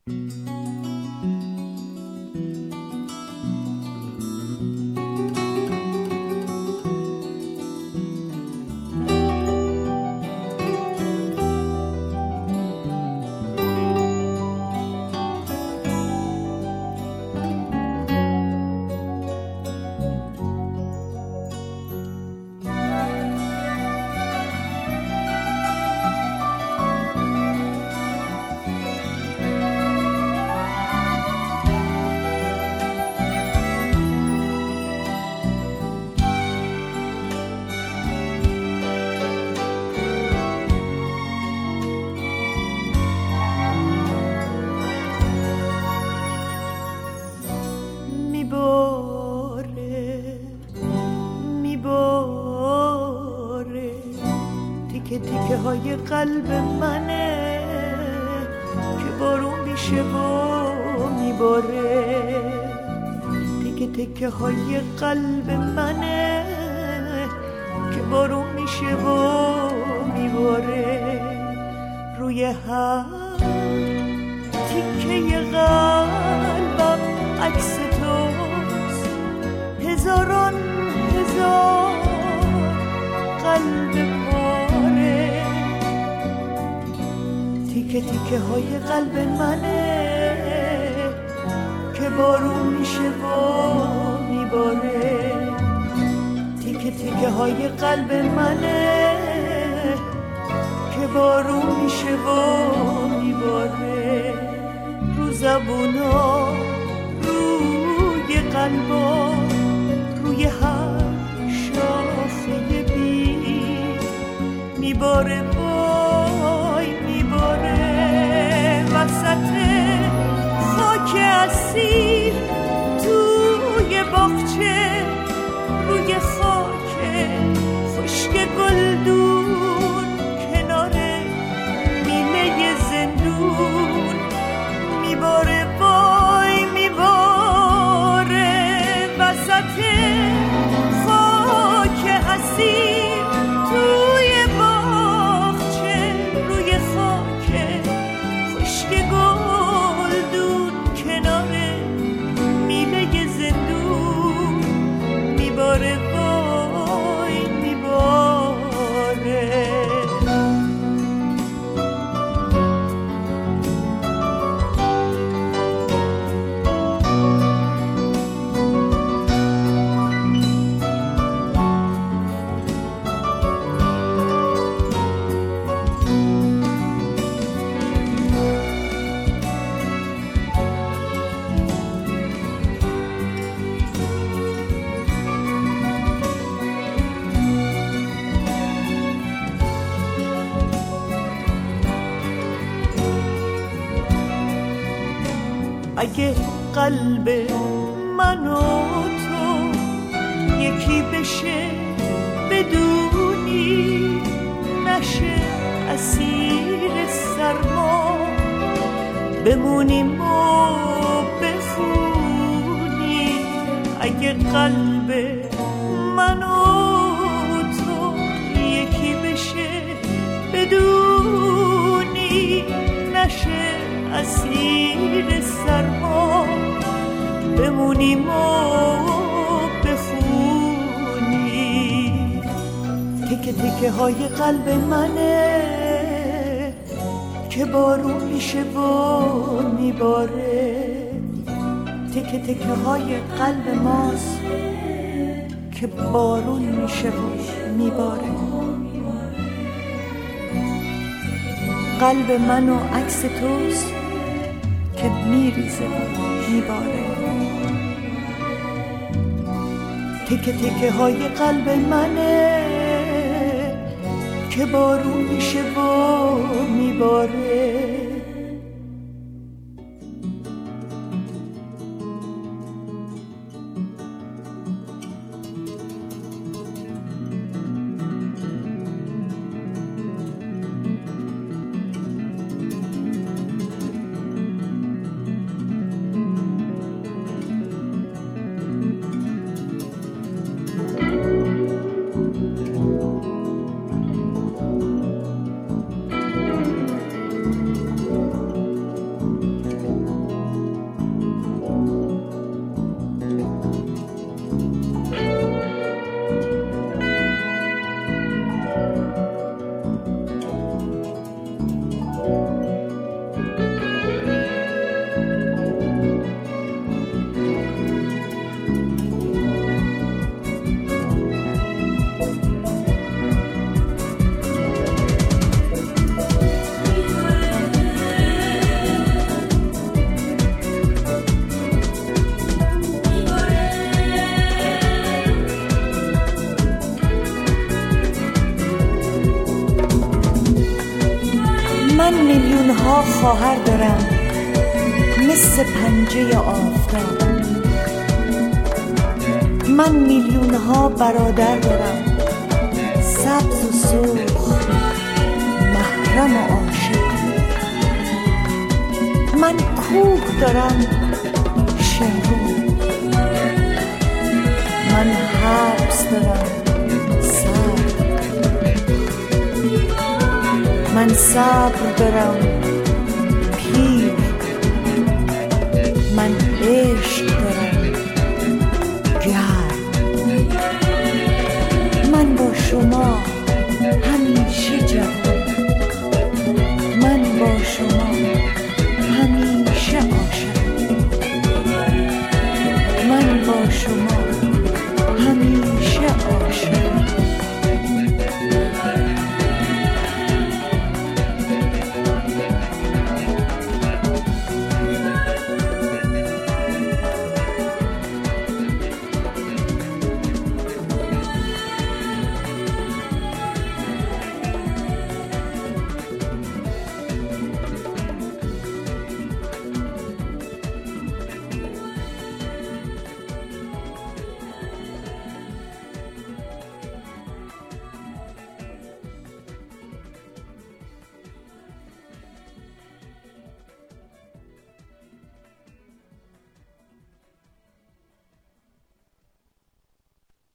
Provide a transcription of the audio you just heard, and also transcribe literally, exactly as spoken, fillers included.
تیکه های قلب منه که بارون میشه و میباره، تیکه تیکه های قلب منه که بارون میشه و میباره. روی هر تیکه قلبم عکس توست، هزاران هزار قلب پاره، تیکه تیکه های قلب منه که بارون میشه و میباره، تیکه تیکه های قلب منه که بارون میشه و میباره. رو زبونا، روی قلبا، روی هر شاخه بی میباره، وای میباره. وسط خاک اسیر توی باغچه، روی خاک خشک گلدون کنار میله زندون میباره، وای میباره. وسط خاک اسیر توی باغچه، روی خاک خشک گلدون کنار میله زندون میباره، وای میباره. اگه قلب من و تو یکی بشه، بدونی نشه اسیر سرما، بمونیم و بخونی. اگه قلب من و تو یکی بشه، بدونی نشه اسیر سرما، بمونیم و بخونی. تیکه تیکه های قلب منه که بارون میشه و میباره، تیکه تیکه های قلب ماست که بارون میشه و میباره. قلب من و عکس توست که میریزه و میباره، تیکه تیکه های قلب منه که بارون میشه و میباره. من میلیون ها خواهر دارم مثل پنجه آفتاب. من میلیون ها برادر دارم سبز و سرخ، محرم و عاشق. من کوه دارم شمرون، من حبس دارم صبر، من صبر دارم پیر، من عشق دارم گرم. من با شما